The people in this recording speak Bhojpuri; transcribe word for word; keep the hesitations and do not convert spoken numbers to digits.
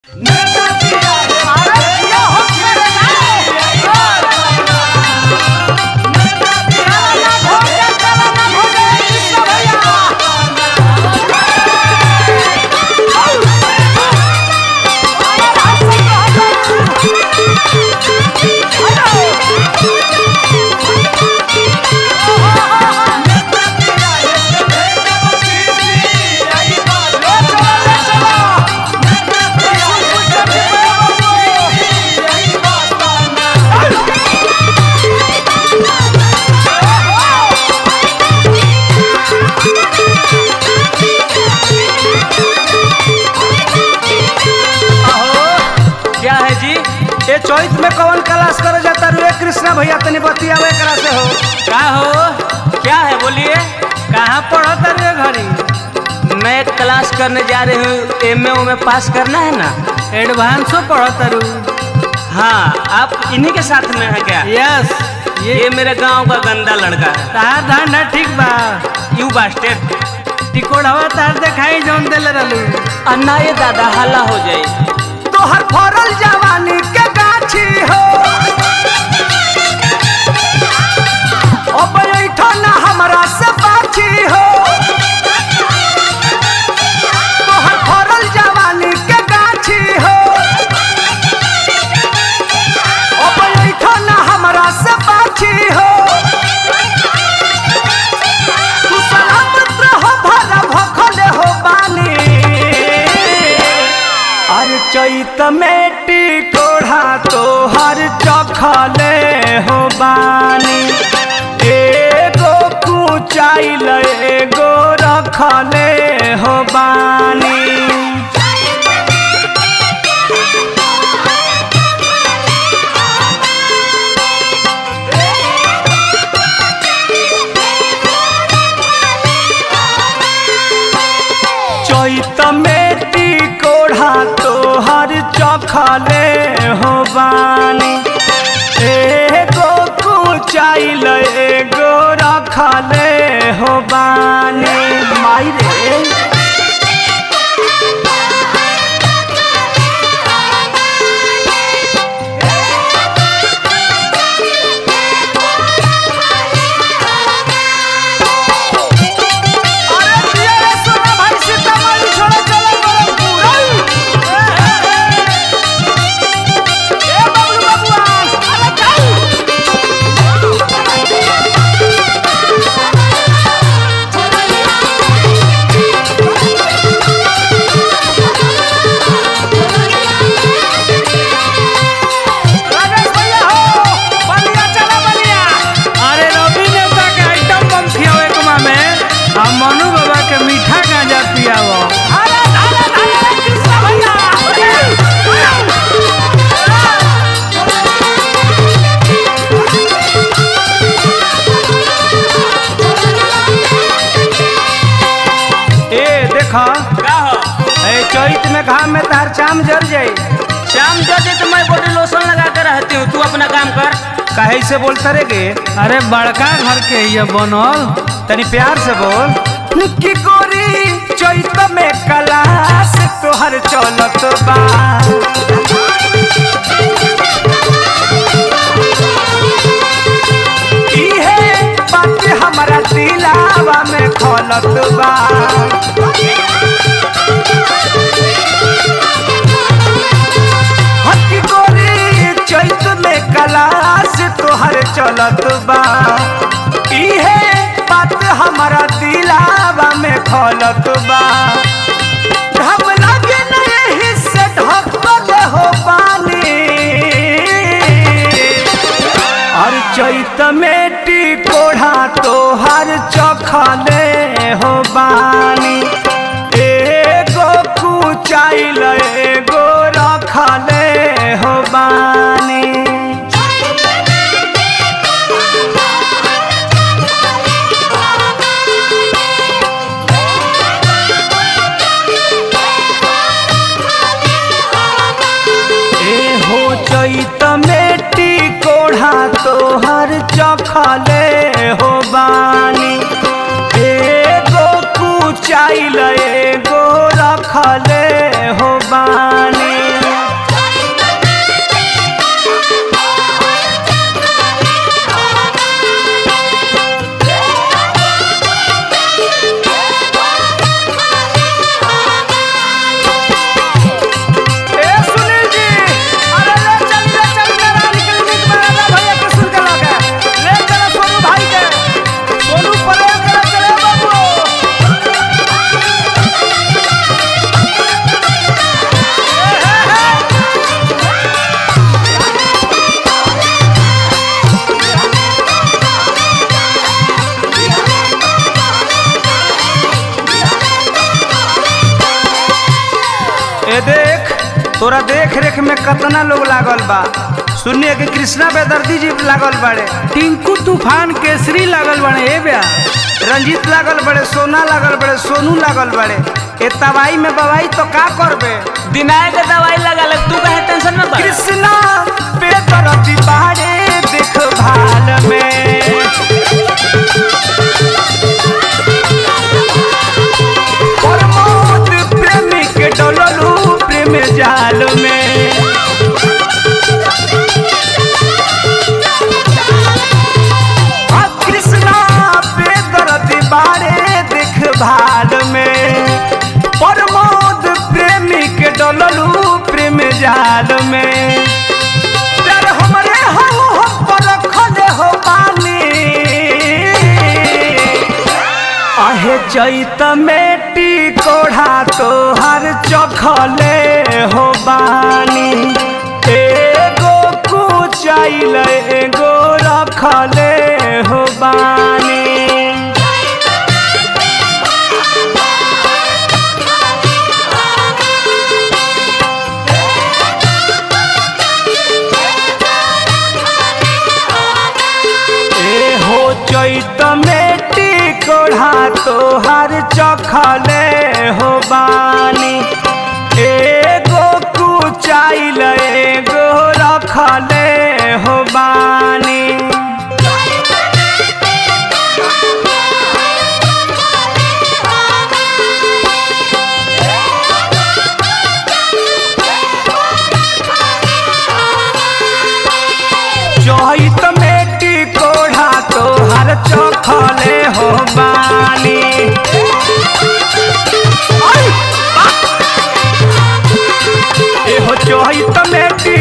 चौथ में कौन क्लास करे जाता रे कृष्णा भैया तनी बतियावे करा से हो का हो क्या है बोलिए। कहाँ पढ़ता रे घड़ी? मैं क्लास करने जा रही हूँ, एम ए में पास करना है ना। एडवांसो पढ़ता रू? हाँ, आप इन्हीं के साथ में है क्या? यस, ये, ये मेरे गांव का गंदा लड़का है। तार धान ना ठीक बा। यू बास्टेड टिकोड़वा तार देखाई जौन देले रहलू। अन्ना ये दादा हल्ला हो जाए। तो हर फरल जवानी के गाछी हो अब ऐठो ना हमरा से बाछी हो। तो हर फरल जवानी के गाछी हो अब ऐठो ना हमरा से बाछी हो। तू सलामत रहो भला भखले हो बानी। अरे चैत में टिकोढ़ा तो हर चखले हो बानी। एगो कुचाइल एगो रखले हो बानी। चैत में टिकोढ़ा तो हर चखले हो बानी। एगो कुचाइल एगो रखले हो बानी। माई रे मनु बाबा के मीठा गांजा पियावो। ए देखा क्या हो? ए चैत में घाम में तार चाम जल जाई। शाम जल जाए तो मैं बॉडी लोशन लगा कर रहती हूँ, तू अपना काम कर। काहे से बोलता रे गे? अरे बड़का घर के ये बनल, तनी प्यार से बोल। कि गोरी चैत में कलास तोहर चलत बा। इहे बात हमारा दिलावा में खलत बा। कि गोरी चैत में कलास तोहर चलत बा। इहे बात हमारा दिलावा में खलत बा। हम लगे नहीं से ढकल हो पानी। और चैत में टिकोढ़ा तो हर चखले हो बानी। एगो कुचाइल एगो रखले हो बानी। चैत में टिकोढ़ा तो हर चखले हो बानी। एगो कुचाइल एगो रखले हो बानी। तोरा देख रेख में कितना लोग लागल बा। सुनिए कि कृष्णा बेदर्दी जी लागल बड़े, टिंकू तूफान केसरी लागल बड़े ए ब्या, रंजीत लागल बड़े, सोना लागल बड़े, सोनू लागल बड़े। ए तवाई में बवाई तो का करबे, दिनाए के दवाई लगा ले, तू काहे टेंशन में पड़। कृष्णा बेदर्दी बाड़े देखभाल में, प्रमोद प्रेमी के डोललू प्रेम जाल में, कृष्णा बेदर्दी बाड़े देखभाल में, प्रमोद प्रेमी के डोललू प्रेम जाल में। प्यार हमरे हो हम पर रखले हो बानी, आहे चैत मेटी कोढ़ा तोहर चखले हो बानी, एगो कुचाइल एगो रखले हो बानी। ए हो चैत मेटी कोढ़ा तोहर चखले हो बानी, एगो कुचाइल एगो रखले हो बानी। चैत मेटी कोढ़ा तोहर चखले हो बानी, ए हो चैत मेटी